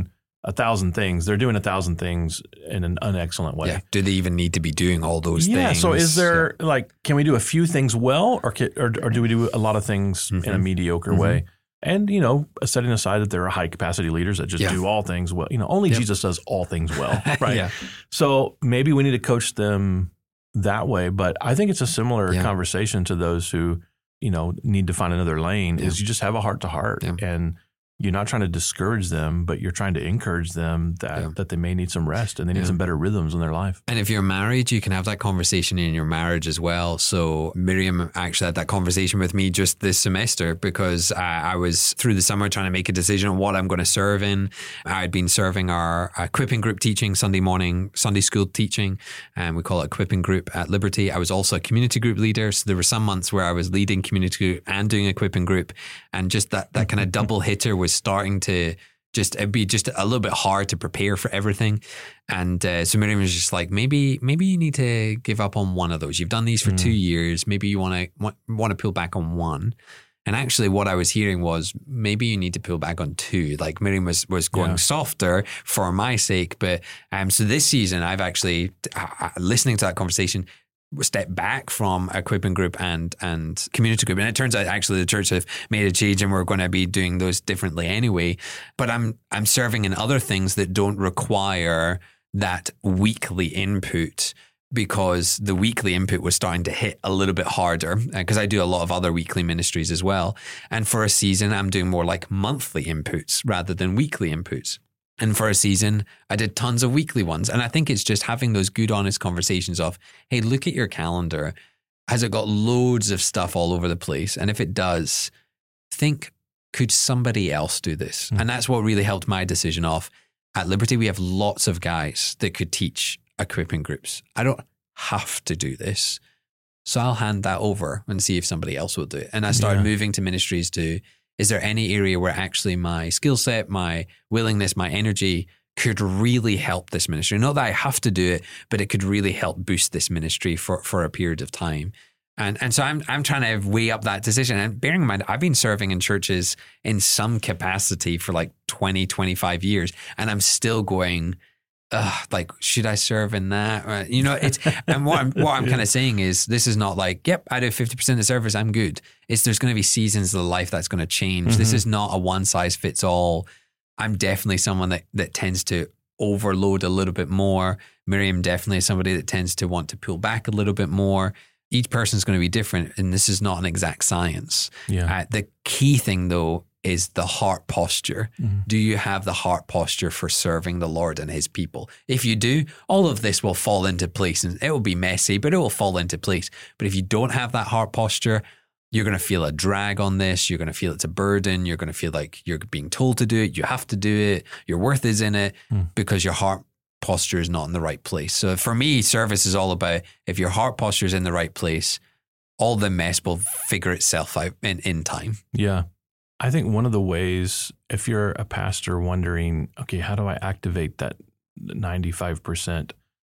a thousand things. They're doing a thousand things in an unexcellent way. Yeah. Do they even need to be doing all those yeah, things? So is there yeah. like, can we do a few things well, or can, or, or do we do a lot of things mm-hmm. in a mediocre mm-hmm. way? And, you know, setting aside that there are high capacity leaders that just yeah. do all things well. You know, only yep. Jesus does all things well, right? yeah. So maybe we need to coach them that way. But I think it's a similar yeah. conversation to those who, you know, need to find another lane, yeah. is you just have a heart to heart. Yeah. And you're not trying to discourage them, but you're trying to encourage them that, yeah. that they may need some rest and they need yeah. some better rhythms in their life. And if you're married, you can have that conversation in your marriage as well. So Miriam actually had that conversation with me just this semester because I, I was through the summer trying to make a decision on what I'm going to serve in. I'd been serving our equipping group teaching, Sunday morning, Sunday school teaching, and we call it equipping group at Liberty. I was also a community group leader. So there were some months where I was leading community group and doing equipping group, and just that, that kind of double hitter was starting to just it'd be just a little bit hard to prepare for everything. And uh, so Miriam was just like, maybe maybe you need to give up on one of those. You've done these for mm. two years. Maybe you want to want, want to pull back on one. And actually what I was hearing was maybe you need to pull back on two. Like Miriam was, was going yeah. softer for my sake. But um, so this season I've actually, uh, listening to that conversation, step back from equipping group and and community group, and it turns out actually the church have made a change and we're going to be doing those differently anyway. But I'm I'm serving in other things that don't require that weekly input, because the weekly input was starting to hit a little bit harder, because I do a lot of other weekly ministries as well. And for a season, I'm doing more like monthly inputs rather than weekly inputs. And for a season, I did tons of weekly ones. And I think it's just having those good, honest conversations of, hey, look at your calendar. Has it got loads of stuff all over the place? And if it does, think, could somebody else do this? Mm. And that's what really helped my decision off. At Liberty, we have lots of guys that could teach equipping groups. I don't have to do this. So I'll hand that over and see if somebody else will do it. And I started yeah. moving to ministries to, is there any area where actually my skill set, my willingness, my energy could really help this ministry? Not that I have to do it, but it could really help boost this ministry for, for a period of time. And and so I'm I'm trying to weigh up that decision. And bearing in mind, I've been serving in churches in some capacity for like twenty, twenty-five years, and I'm still going, Ugh, like, should I serve in that? Uh, you know, it's, and what I'm, what I'm kind of saying is, this is not like, yep, I do fifty percent of the service, I'm good. It's, there's going to be seasons of life that's going to change. Mm-hmm. This is not a one size fits all. I'm definitely someone that, that tends to overload a little bit more. Miriam definitely is somebody that tends to want to pull back a little bit more. Each person's going to be different, and this is not an exact science. Yeah. Uh, the key thing though is the heart posture. Mm-hmm. Do you have the heart posture for serving the Lord and his people? If you do, all of this will fall into place, and it will be messy, but it will fall into place. But if you don't have that heart posture, you're going to feel a drag on this. You're going to feel it's a burden. You're going to feel like you're being told to do it. You have to do it. Your worth is in it mm. because your heart posture is not in the right place. So for me, service is all about, if your heart posture is in the right place, all the mess will figure itself out in, in time. Yeah. I think one of the ways, if you're a pastor wondering, okay, how do I activate that ninety-five percent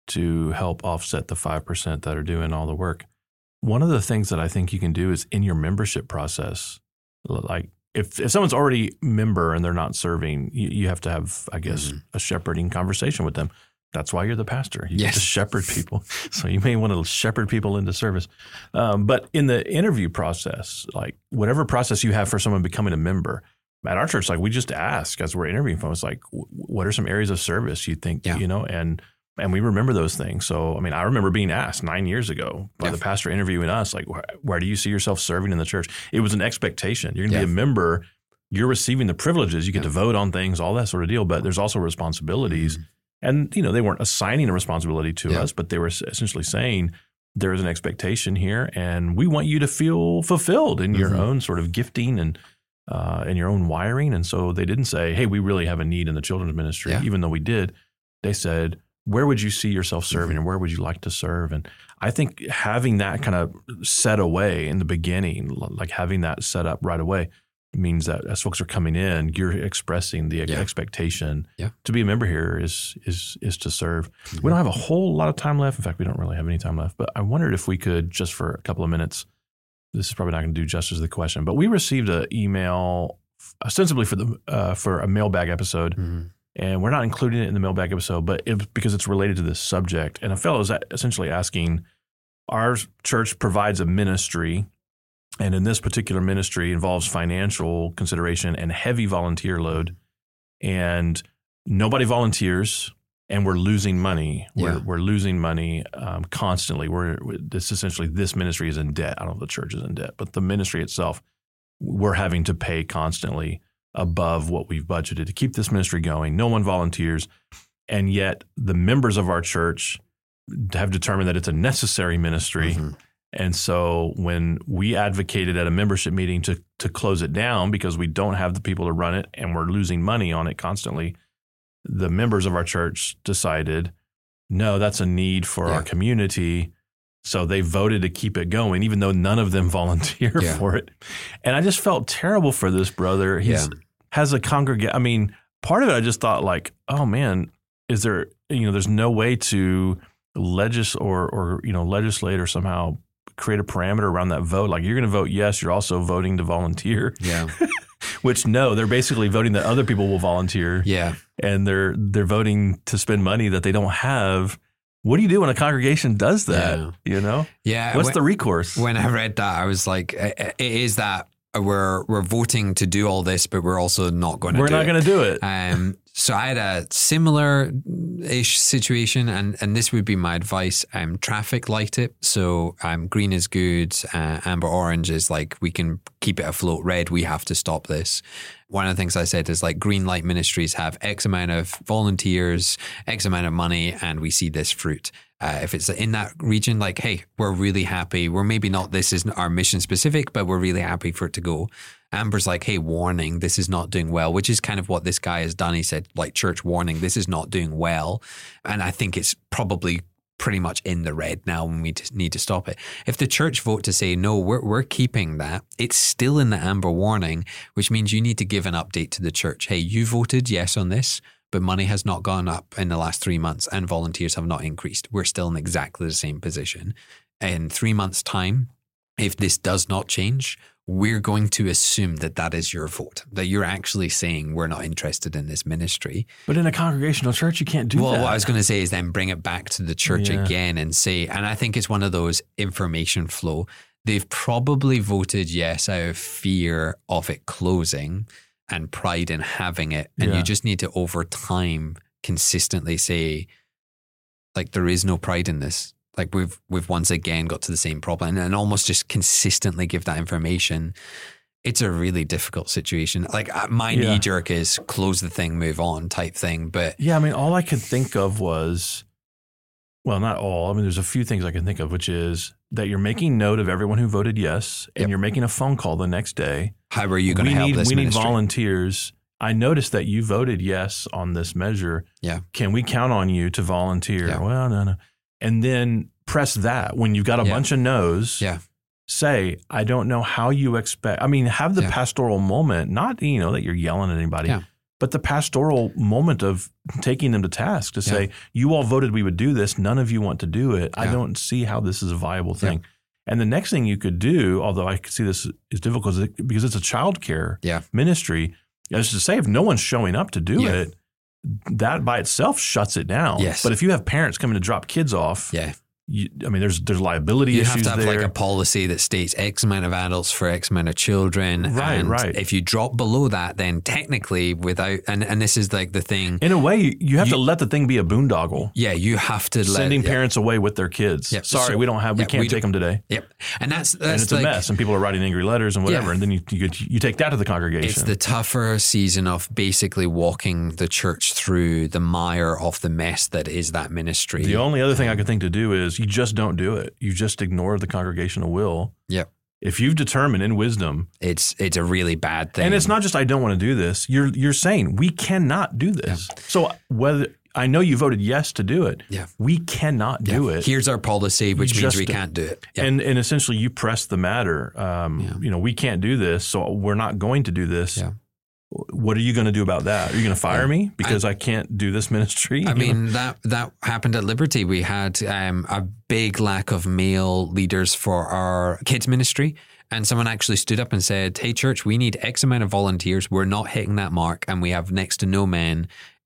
to help offset the five percent that are doing all the work? One of the things that I think you can do is in your membership process, like if, if someone's already a member and they're not serving, you, you have to have, I guess, mm-hmm. a shepherding conversation with them. That's why you're the pastor. You yes. get to shepherd people. So you may want to shepherd people into service. Um, but in the interview process, like whatever process you have for someone becoming a member, at our church, like we just ask as we're interviewing folks, like, what are some areas of service you think, yeah. you know, and and we remember those things. So, I mean, I remember being asked nine years ago by yeah. the pastor interviewing us, like, where, where do you see yourself serving in the church? It was an expectation. You're going to yeah. be a member. You're receiving the privileges. You get yeah. to vote on things, all that sort of deal. But there's also responsibilities. Mm-hmm. And, you know, they weren't assigning a responsibility to yeah. us, but they were essentially saying there is an expectation here, and we want you to feel fulfilled in mm-hmm. your own sort of gifting and uh, in your own wiring. And so they didn't say, hey, we really have a need in the children's ministry, yeah. even though we did. They said, where would you see yourself serving, mm-hmm. and where would you like to serve? And I think having that kind of set away in the beginning, like having that set up right away, means that as folks are coming in, you're expressing the yeah. expectation yeah. to be a member here is is is to serve. Mm-hmm. We don't have a whole lot of time left. In fact, we don't really have any time left. But I wondered if we could, just for a couple of minutes, this is probably not going to do justice to the question, but we received an email ostensibly for the uh, for a mailbag episode mm-hmm. And we're not including it in the mailbag episode, but it was because it's related to this subject. And a fellow is essentially asking, our church provides a ministry, and in this particular ministry involves financial consideration and heavy volunteer load, and nobody volunteers, and we're losing money. We're, Yeah. we're losing money um, constantly. We're this essentially this ministry is in debt. I don't know if the church is in debt, but the ministry itself, we're having to pay constantly above what we've budgeted to keep this ministry going. No one volunteers, and yet the members of our church have determined that it's a necessary ministry. Mm-hmm. And so when we advocated at a membership meeting to to close it down because we don't have the people to run it and we're losing money on it constantly, the members of our church decided, no, that's a need for Yeah. our community. So they voted to keep it going, even though none of them volunteer Yeah. for it. And I just felt terrible for this brother. He Yeah. has a congregation. I mean, part of it, I just thought like, oh man, is there, you know, there's no way to legis or, or, you know, legislate or somehow create a parameter around that vote. Like you're going to vote yes, you're also voting to volunteer. Yeah. Which no, they're basically voting that other people will volunteer. Yeah. And they're they're voting to spend money that they don't have. What do you do when a congregation does that? Yeah. You know? Yeah. What's when, the recourse? When I read that, I was like, it is that we're we're voting to do all this, but we're also not going to We're do not it. going to do it. Um, so I had a similar-ish situation, and, and this would be my advice. Um, traffic light it. So um, green is good, uh, amber orange is like we can keep it afloat, red we have to stop this. One of the things I said is like green light ministries have X amount of volunteers, X amount of money, and we see this fruit. Uh, if it's in that region, like, hey, we're really happy. We're maybe not, this isn't our mission specific, but we're really happy for it to go. Amber's like, hey, warning, this is not doing well, which is kind of what this guy has done. He said, like, church warning, this is not doing well. And I think it's probably pretty much in the red now when we need to stop it. If the church vote to say, no, we're, we're keeping that, it's still in the amber warning, which means you need to give an update to the church. Hey, you voted yes on this, but money has not gone up in the last three months and volunteers have not increased. We're still in exactly the same position. In three months' time, if this does not change, we're going to assume that that is your vote, that you're actually saying we're not interested in this ministry. But in a congregational church, you can't do well, that. Well, what I was going to say is then bring it back to the church Yeah. again and say, and I think it's one of those information flow. They've probably voted yes out of fear of it closing and pride in having it. And Yeah. you just need to, over time, consistently say, like, there is no pride in this. Like we've we've once again got to the same problem, and, and almost just consistently give that information. It's a really difficult situation. Like uh, my Yeah. knee jerk is close the thing, move on type thing. But Yeah, I mean, all I could think of was, well, not all. I mean, there's a few things I can think of, which is that you're making note of everyone who voted yes, and Yep. you're making a phone call the next day. how are you going we to help need, this We ministry? need volunteers. I noticed that you voted yes on this measure. Yeah. Can we count on you to volunteer? Yeah. Well, no, no. And then press that when you've got a Yeah. bunch of no's. Yeah. Say, I don't know how you expect. I mean, have the Yeah. pastoral moment, not, you know, that you're yelling at anybody, Yeah. but the pastoral moment of taking them to task to say, you all voted we would do this. None of you want to do it. I Yeah. don't see how this is a viable thing. And the next thing you could do, although I could see this is difficult is it- because it's a childcare Yeah. ministry, is to say if no one's showing up to do Yeah. it, that by itself shuts it down. Yes. But if you have parents coming to drop kids off, Yeah. you, I mean, there's there's liability You issues have to have there. like a policy that states X amount of adults for X amount of children. Right, and right. If you drop below that, then technically without, and, and this is like the thing. In a way, you, you have You- to let the thing be a boondoggle. Yeah, you have to let Sending yeah. parents away with their kids. Yep. Sorry, So- we don't have, we yeah, can't we take them today. Yep. And that's, that's And it's like, a mess, and people are writing angry letters and whatever. Yeah. And then you, you you take that to the congregation. It's the tougher season of basically walking the church through the mire of the mess that is that ministry. The only other thing I could think to do is you just don't do it. You just ignore the congregational will. Yep. If you've determined in wisdom, It's it's a really bad thing. and it's not just I don't want to do this. You're you're saying we cannot do this. So whether I know you voted yes to do it, Yeah. we cannot do Yeah. it. Here's our policy, which means just we don't. can't do it. Yeah. And and essentially you press the matter. Um, Yeah. You know, we can't do this, so we're not going to do this. Yeah. What are you going to do about that? Are you going to fire Yeah. me because I, can't do this ministry? I You know? mean, that that happened at Liberty. We had um, a big lack of male leaders for our kids ministry. And someone actually stood up and said, hey, church, we need X amount of volunteers. We're not hitting that mark. And we have next to no men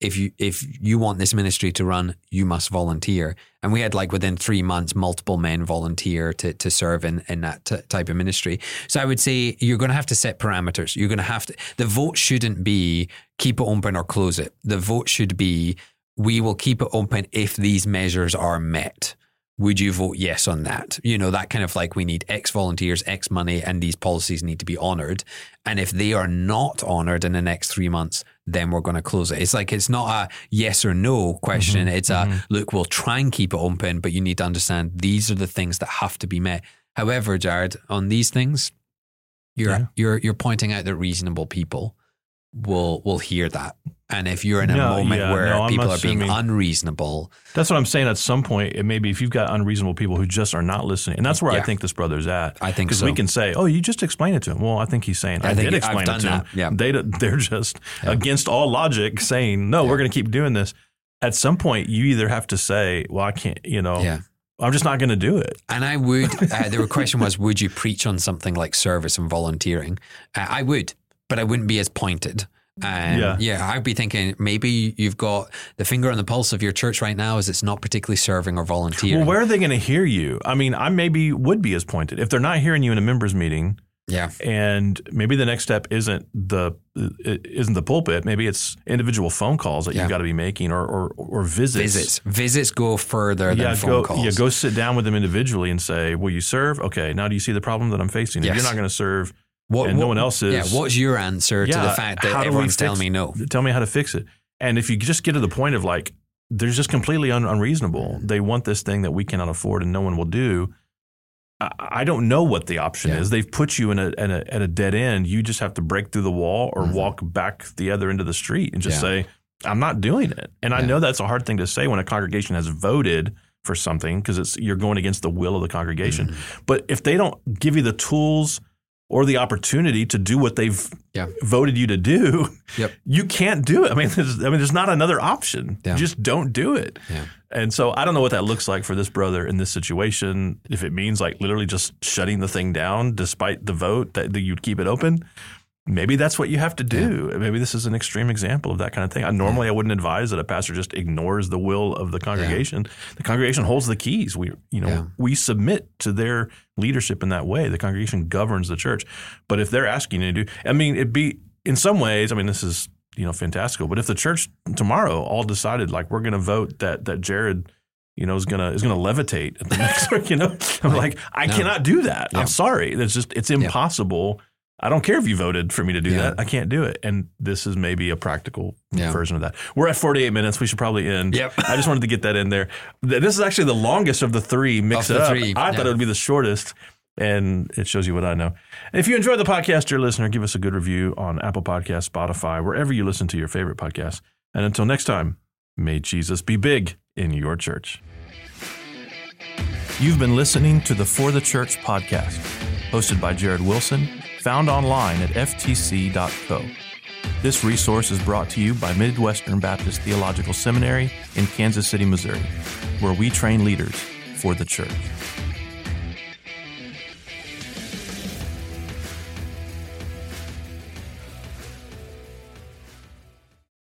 if you if you want this ministry to run, you must volunteer. And we had like within three months, multiple men volunteer to to serve in, in that t- type of ministry. So I would say you're going to have to set parameters. You're going to have to, the vote shouldn't be keep it open or close it. The vote should be, we will keep it open if these measures are met. Would you vote yes on that? You know, that kind of like, we need X volunteers, X money, and these policies need to be honored. And if they are not honored in the next three months, then we're going to close it. It's like, it's not a yes or no question. Mm-hmm. It's a, mm-hmm. look, we'll try and keep it open, but you need to understand these are the things that have to be met. However, Jared, on these things, you're yeah. you're you're pointing out that reasonable people will will hear that. And if you're in a no, moment yeah, where no, people are assuming, being unreasonable. That's what I'm saying. At some point, it maybe if you've got unreasonable people who just are not listening, and that's where yeah. I think this brother's at. I think Because so. we can say, oh, you just explain it to him. Well, I think he's saying, I, I did explain it to that. him. Yeah. They, they're just yeah. against all logic saying, no, yeah. we're going to keep doing this. At some point, you either have to say, well, I can't, you know, yeah. I'm just not going to do it. And I would, uh, the question was, would you preach on something like service and volunteering? Uh, I would, but I wouldn't be as pointed. And yeah. yeah, I'd be thinking maybe you've got the finger on the pulse of your church right now is it's not particularly serving or volunteering. Well, where are they going to hear you? I mean, I maybe would be as pointed. If they're not hearing you in a members meeting, yeah, and maybe the next step isn't the isn't the pulpit. Maybe it's individual phone calls that yeah. you've got to be making, or or, or visits. Visits, visits go further yeah, than phone go, calls. Yeah, go sit down with them individually and say, "Will you serve? Okay, now do you see the problem that I'm facing? If yes. you're not going to serve." What, and what, no one else is. Yeah, what's your answer yeah, to the fact that everyone's telling me no? Tell me how to fix it. And if you just get to the point of like, they're just completely un- unreasonable. They want this thing that we cannot afford and no one will do. I, I don't know what the option yeah. is. They've put you in a, in a at a dead end. You just have to break through the wall or mm-hmm. walk back the other end of the street and just yeah. say, I'm not doing it. And yeah. I know that's a hard thing to say when a congregation has voted for something because it's you're going against the will of the congregation. Mm-hmm. But if they don't give you the tools or the opportunity to do what they've yeah. voted you to do, yep. you can't do it. I mean, there's, I mean, there's not another option. Yeah. You just don't do it. Yeah. And so I don't know what that looks like for this brother in this situation. If it means like literally just shutting the thing down despite the vote that, that you'd keep it open, maybe that's what you have to do. Yeah. Maybe this is an extreme example of that kind of thing. I, normally, yeah. I wouldn't advise that a pastor just ignores the will of the congregation. Yeah. The congregation holds the keys. We, you know, yeah. we submit to their leadership in that way. The congregation governs the church. But if they're asking you to do, I mean, it'd be in some ways. I mean, this is you know fantastical. But if the church tomorrow all decided like we're going to vote that that Jared, you know, is gonna is gonna levitate at the next, you know, I'm like I no. cannot do that. Yeah. I'm sorry. It's just it's impossible. Yeah. I don't care if you voted for me to do yeah. that. I can't do it. And this is maybe a practical yeah. version of that. We're at forty-eight minutes. We should probably end. Yep. I just wanted to get that in there. This is actually the longest of the three mixed of the up. Three. I yeah. thought it would be the shortest, and it shows you what I know. And if you enjoy the podcast, dear listener, give us a good review on Apple Podcasts, Spotify, wherever you listen to your favorite podcasts. And until next time, may Jesus be big in your church. You've been listening to the For the Church podcast, hosted by Jared Wilson, found online at f t c dot co. This resource is brought to you by Midwestern Baptist Theological Seminary in Kansas City, Missouri, where we train leaders for the church.